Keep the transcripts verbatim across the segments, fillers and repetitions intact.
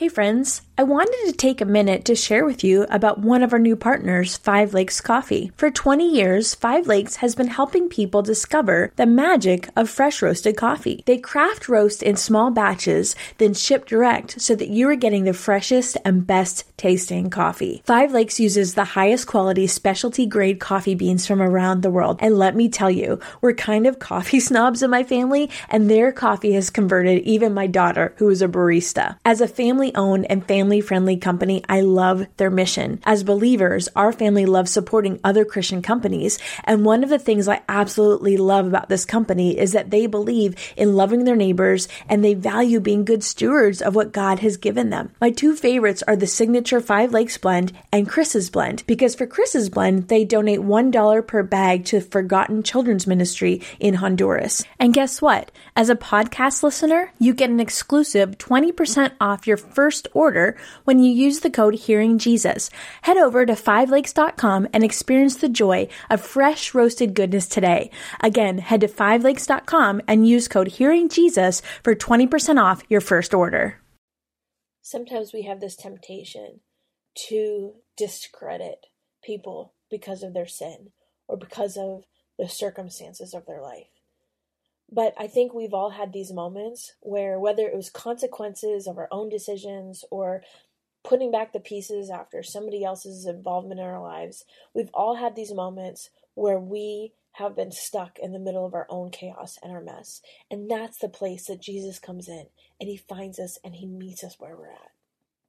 Hey friends, I wanted to take a minute to share with you about one of our new partners, Five Lakes Coffee. For twenty years, Five Lakes has been helping people discover the magic of fresh roasted coffee. They craft roast in small batches, then ship direct so that you are getting the freshest and best tasting coffee. Five Lakes uses the highest quality specialty grade coffee beans from around the world. And let me tell you, we're kind of coffee snobs in my family, and their coffee has converted even my daughter, who is a barista. As a family owned and family-friendly company, I love their mission. As believers, our family loves supporting other Christian companies, and one of the things I absolutely love about this company is that they believe in loving their neighbors and they value being good stewards of what God has given them. My two favorites are the signature Five Lakes blend and Chris's blend, because for Chris's blend, they donate one dollar per bag to Forgotten Children's Ministry in Honduras. And guess what? As a podcast listener, you get an exclusive twenty percent off your first order when you use the code HearingJesus. Head over to five lakes dot com and experience the joy of fresh roasted goodness today. Again, head to five lakes dot com and use code HearingJesus for twenty percent off your first order. Sometimes we have this temptation to discredit people because of their sin or because of the circumstances of their life. But I think we've all had these moments where, whether it was consequences of our own decisions or putting back the pieces after somebody else's involvement in our lives, we've all had these moments where we have been stuck in the middle of our own chaos and our mess. And that's the place that Jesus comes in, and he finds us and he meets us where we're at.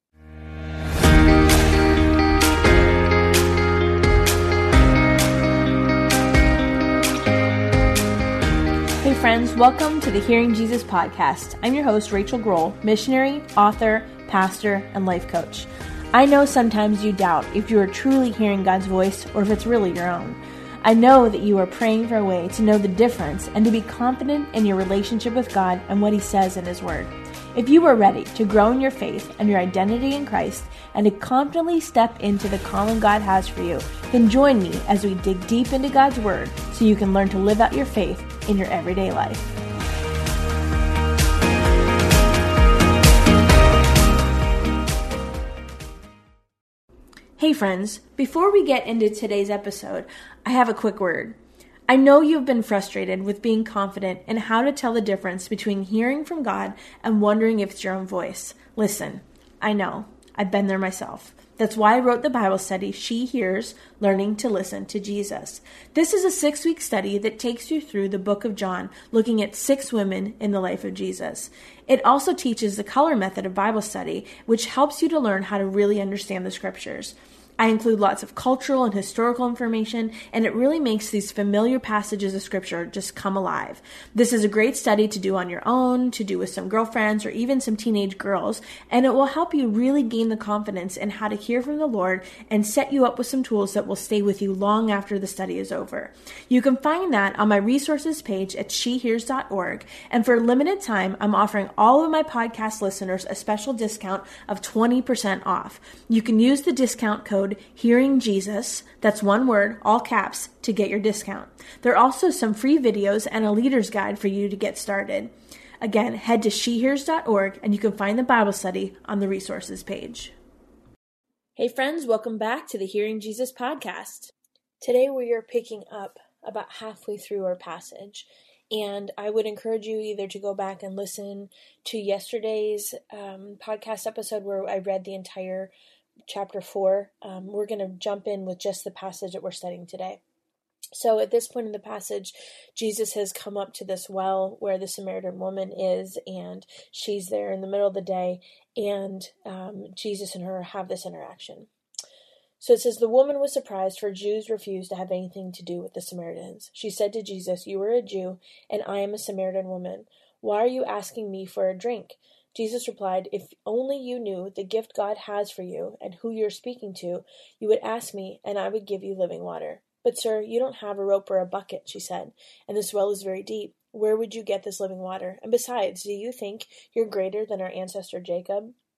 Hey friends, welcome to the Hearing Jesus podcast. I'm your host, Rachel Grohl, missionary, author, pastor, and life coach. I know sometimes you doubt if you are truly hearing God's voice or if it's really your own. I know that you are praying for a way to know the difference and to be confident in your relationship with God and what He says in His Word. If you are ready to grow in your faith and your identity in Christ and to confidently step into the calling God has for you, then join me as we dig deep into God's Word so you can learn to live out your faith in your everyday life. Hey friends, before we get into today's episode, I have a quick word. I know you've been frustrated with being confident in how to tell the difference between hearing from God and wondering if it's your own voice. Listen, I know. I've been there myself. That's why I wrote the Bible study, She Hears, Learning to Listen to Jesus. This is a six-week study that takes you through the book of John, looking at six women in the life of Jesus. It also teaches the color method of Bible study, which helps you to learn how to really understand the scriptures. I include lots of cultural and historical information, and it really makes these familiar passages of scripture just come alive. This is a great study to do on your own, to do with some girlfriends, or even some teenage girls, and it will help you really gain the confidence in how to hear from the Lord and set you up with some tools that will stay with you long after the study is over. You can find that on my resources page at she hears dot org, and for a limited time, I'm offering all of my podcast listeners a special discount of twenty percent off. You can use the discount code Hearing Jesus, that's one word, all caps, to get your discount. There are also some free videos and a leader's guide for you to get started. Again, head to she hears dot org and you can find the Bible study on the resources page. Hey friends, welcome back to the Hearing Jesus podcast. Today we are picking up about halfway through our passage, and I would encourage you either to go back and listen to yesterday's um, podcast episode where I read the entire chapter four. Um, we're going to jump in with just the passage that we're studying today. So at this point in the passage, Jesus has come up to this well where the Samaritan woman is, and she's there in the middle of the day, and um, Jesus and her have this interaction. So it says, the woman was surprised, for Jews refused to have anything to do with the Samaritans. She said to Jesus, "You are a Jew, and I am a Samaritan woman. Why are you asking me for a drink?" Jesus replied, "If only you knew the gift God has for you and who you're speaking to, you would ask me, and I would give you living water." "But sir, you don't have a rope or a bucket," she said, "and this well is very deep. Where would you get this living water? And besides, do you think you're greater than our ancestor Jacob?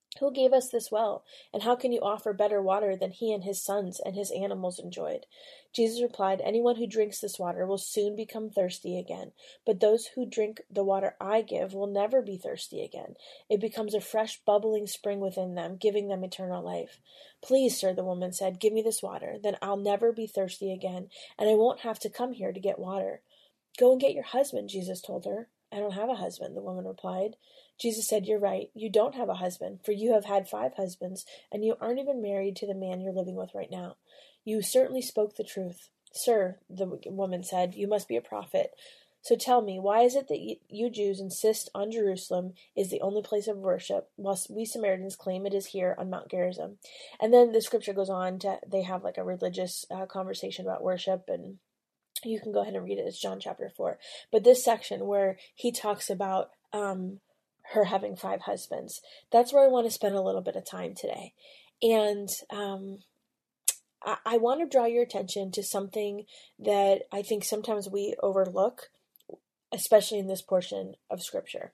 Who gave us this well? And how can you offer better water than he and his sons and his animals enjoyed? Jesus replied, anyone who drinks this water will soon become thirsty again. But those who drink the water I give will never be thirsty again. It becomes a fresh, bubbling spring within them, giving them eternal life. Please, sir, the woman said, give me this water. Then I'll never be thirsty again, and I won't have to come here to get water. Go and get your husband, Jesus told her. I don't have a husband, the woman replied. Jesus said, you're right. You don't have a husband, for you have had five husbands, and you aren't even married to the man you're living with right now. You certainly spoke the truth. Sir, the woman said, you must be a prophet. So tell me, why is it that you Jews insist on Jerusalem is the only place of worship, whilst we Samaritans claim it is here on Mount Gerizim? And then the scripture goes on to, they have like a religious uh, conversation about worship, and you can go ahead and read it. It's John chapter four. But this section where he talks about um, her having five husbands, that's where I want to spend a little bit of time today. And um, I, I want to draw your attention to something that I think sometimes we overlook, especially in this portion of scripture.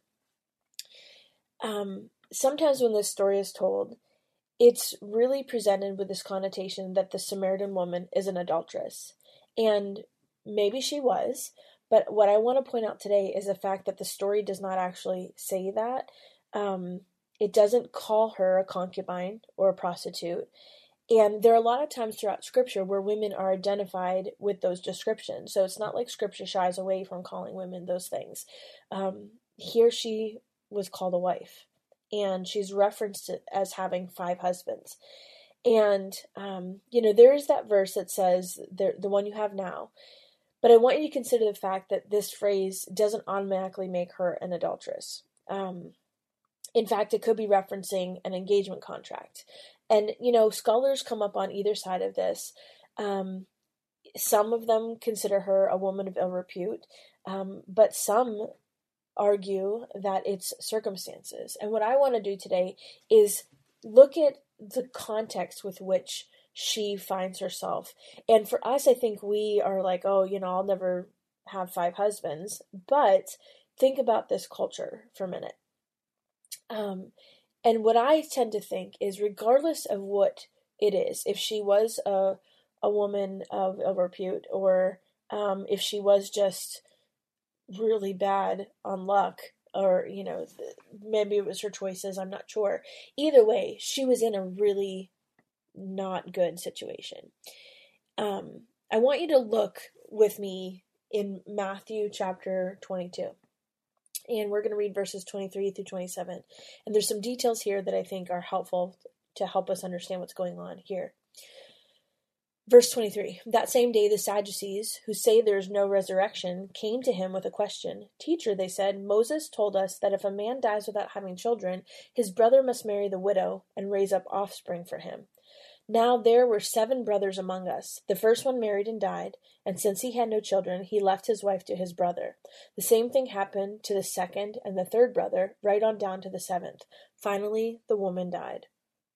Um, sometimes when this story is told, it's really presented with this connotation that the Samaritan woman is an adulteress. And maybe she was, but what I want to point out today is the fact that the story does not actually say that. Um, it doesn't call her a concubine or a prostitute. And there are a lot of times throughout scripture where women are identified with those descriptions. So it's not like scripture shies away from calling women those things. Um, here she was called a wife, and she's referenced as having five husbands. And, um, you know, there is that verse that says, the, the one you have now. But I want you to consider the fact that this phrase doesn't automatically make her an adulteress. Um, in fact, it could be referencing an engagement contract. And, you know, scholars come up on either side of this. Um, some of them consider her a woman of ill repute, um, but some argue that it's circumstances. And what I want to do today is look at the context with which she finds herself. And for us, I think we are like, oh, you know, I'll never have five husbands. But think about this culture for a minute. Um, and what I tend to think is, regardless of what it is, if she was a a woman of, of repute, or um, if she was just really bad on luck, or, you know, maybe it was her choices, I'm not sure. Either way, she was in a really not good situation. Um, I want you to look with me in Matthew chapter twenty-two. And we're going to read verses twenty-three through twenty-seven. And there's some details here that I think are helpful to help us understand what's going on here. Verse twenty-three, that same day the Sadducees, who say there is no resurrection, came to him with a question. Teacher, they said, Moses told us that if a man dies without having children, his brother must marry the widow and raise up offspring for him. Now there were seven brothers among us. The first one married and died, and since he had no children, he left his wife to his brother. The same thing happened to the second and the third brother, right on down to the seventh. Finally, the woman died.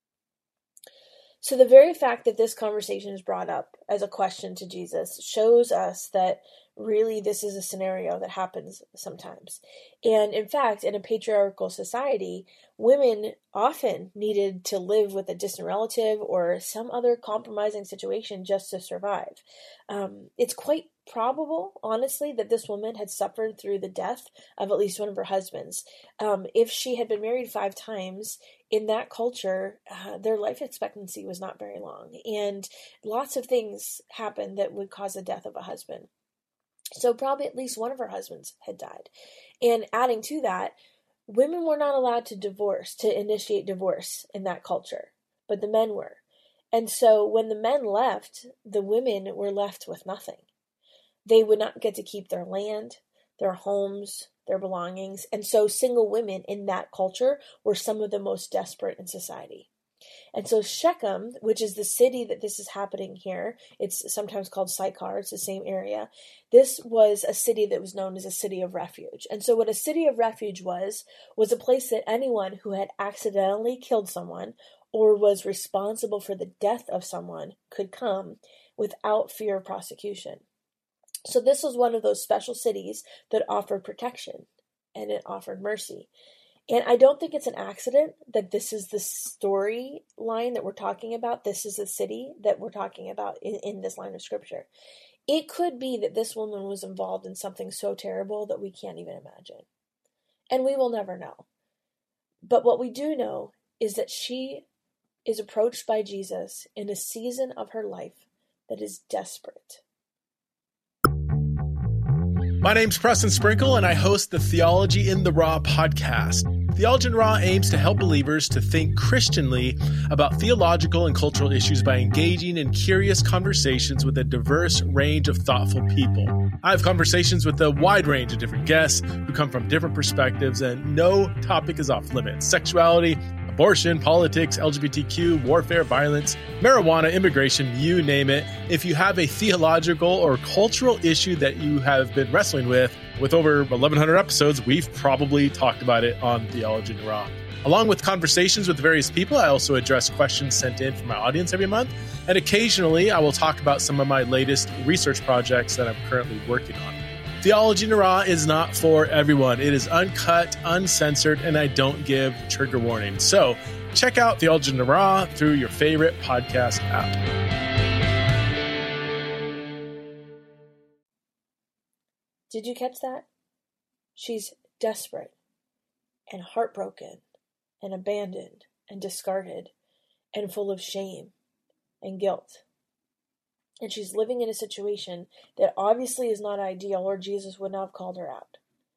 So the very fact that this conversation is brought up as a question to Jesus shows us that really this is a scenario that happens sometimes. And in fact, in a patriarchal society, women often needed to live with a distant relative or some other compromising situation just to survive. Um, it's quite probable, honestly, that this woman had suffered through the death of at least one of her husbands. Um, if she had been married five times, in that culture, uh, their life expectancy was not very long. And lots of things happened that would cause the death of a husband. So probably at least one of her husbands had died. And adding to that, women were not allowed to divorce, to initiate divorce in that culture, but the men were. And so when the men left, the women were left with nothing. They would not get to keep their land, their homes, their belongings. And so single women in that culture were some of the most desperate in society. And so Shechem, which is the city that this is happening here, it's sometimes called Sychar, it's the same area. This was a city that was known as a city of refuge. And so what a city of refuge was, was a place that anyone who had accidentally killed someone or was responsible for the death of someone could come without fear of prosecution. So this was one of those special cities that offered protection, and it offered mercy. And I don't think it's an accident that this is the storyline that we're talking about. This is the city that we're talking about in, in this line of scripture. It could be that this woman was involved in something so terrible that we can't even imagine. And we will never know. But what we do know is that she is approached by Jesus in a season of her life that is desperate. My name's Preston Sprinkle, and I host the Theology in the Raw podcast. Theology in the Raw aims to help believers to think Christianly about theological and cultural issues by engaging in curious conversations with a diverse range of thoughtful people. I have conversations with a wide range of different guests who come from different perspectives, and no topic is off limits. Sexuality, abortion, politics, L G B T Q, warfare, violence, marijuana, immigration, you name it. If you have a theological or cultural issue that you have been wrestling with, with over eleven hundred episodes, we've probably talked about it on Theology in the Raw. Along with conversations with various people, I also address questions sent in from my audience every month. And occasionally, I will talk about some of my latest research projects that I'm currently working on. Theology in the Raw is not for everyone. It is uncut, uncensored, and I don't give trigger warnings. So check out Theology in the Raw through your favorite podcast app. Did you catch that? She's desperate and heartbroken and abandoned and discarded and full of shame and guilt. And she's living in a situation that obviously is not ideal, or Jesus would not have called her out.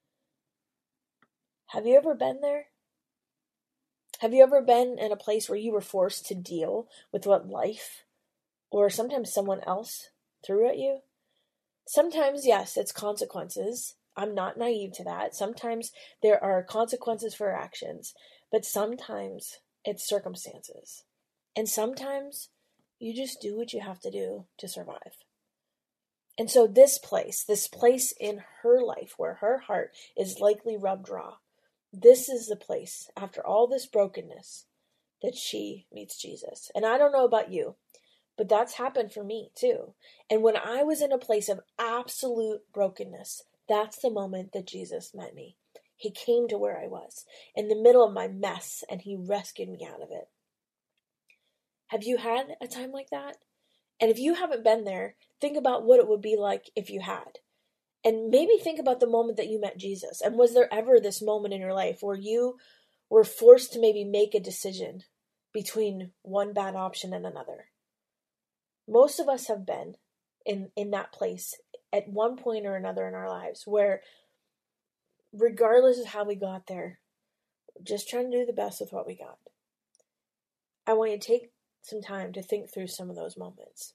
Have you ever been there? Have you ever been in a place where you were forced to deal with what life or sometimes someone else threw at you? Sometimes, yes, it's consequences. I'm not naive to that. Sometimes there are consequences for actions, but sometimes it's circumstances. And sometimes you just do what you have to do to survive. And so this place, this place in her life where her heart is likely rubbed raw, this is the place, after all this brokenness, that she meets Jesus. And I don't know about you, but that's happened for me too. And when I was in a place of absolute brokenness, that's the moment that Jesus met me. He came to where I was, in the middle of my mess, and he rescued me out of it. Have you had a time like that? And if you haven't been there, think about what it would be like if you had. And maybe think about the moment that you met Jesus. And was there ever this moment in your life where you were forced to maybe make a decision between one bad option and another? Most of us have been in, in that place at one point or another in our lives where, regardless of how we got there, we're just trying to do the best with what we got. I want you to take some time to think through some of those moments.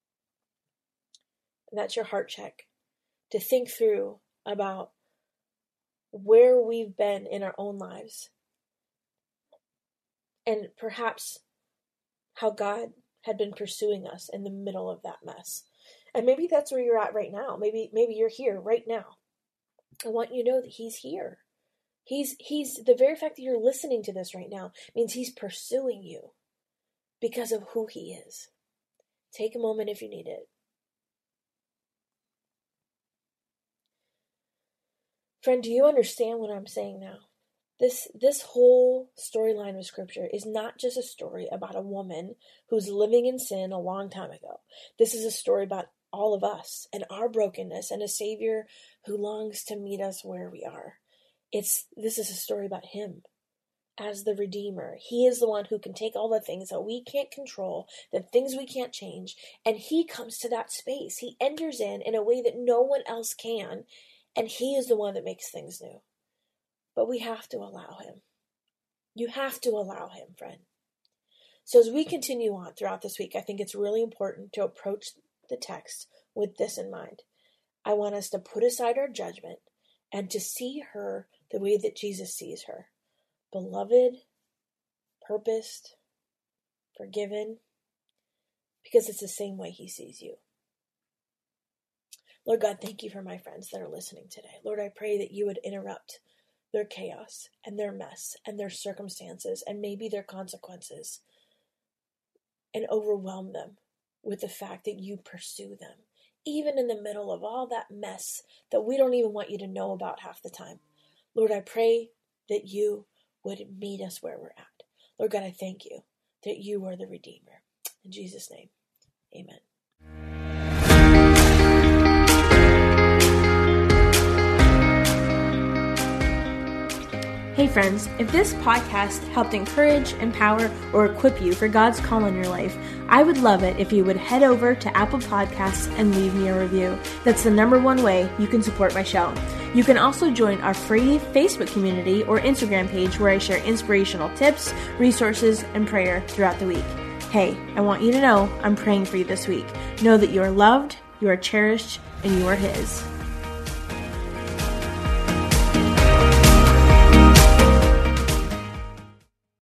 And that's your heart check. To think through about where we've been in our own lives. And perhaps how God had been pursuing us in the middle of that mess. And maybe that's where you're at right now. Maybe maybe you're here right now. I want you to know that he's here. He's he's the very fact that you're listening to this right now means he's pursuing you. Because of who he is. Take a moment if you need it. Friend, do you understand what I'm saying now? This, this whole storyline of scripture is not just a story about a woman who's living in sin a long time ago. This is a story about all of us and our brokenness and a Savior who longs to meet us where we are. It's, this is a story about him. As the Redeemer. He is the one who can take all the things that we can't control, the things we can't change, and he comes to that space. He enters in in a way that no one else can, and he is the one that makes things new. But we have to allow him. You have to allow him, friend. So as we continue on throughout this week, I think it's really important to approach the text with this in mind. I want us to put aside our judgment and to see her the way that Jesus sees her. Beloved, purposed, forgiven, because it's the same way he sees you. Lord God, thank you for my friends that are listening today. Lord, I pray that you would interrupt their chaos and their mess and their circumstances and maybe their consequences and overwhelm them with the fact that you pursue them, even in the middle of all that mess that we don't even want you to know about half the time. Lord, I pray that you would meet us where we're at. Lord God, I thank you that you are the Redeemer. In Jesus' name, amen. Hey friends, if this podcast helped encourage, empower, or equip you for God's call in your life, I would love it if you would head over to Apple Podcasts and leave me a review. That's the number one way you can support my show. You can also join our free Facebook community or Instagram page where I share inspirational tips, resources, and prayer throughout the week. Hey, I want you to know I'm praying for you this week. Know that you are loved, you are cherished, and you are His.